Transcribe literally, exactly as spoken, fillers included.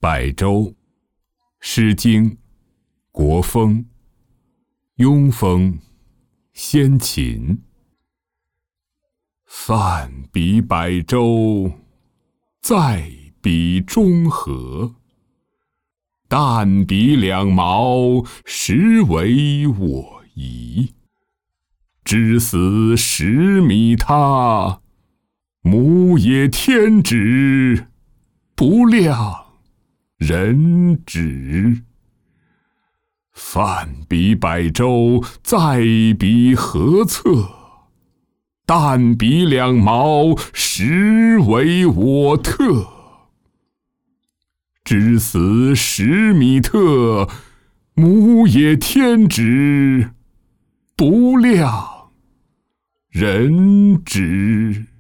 百舟，诗经，国风，庸风，先秦。泛彼百舟，在彼中和。旦彼两毛，实为我宜。之死十米他，母也天之，不量人止。泛彼百舟，在彼何侧？旦彼两毛，实为我特。之死十米特，母也天之，不量人止。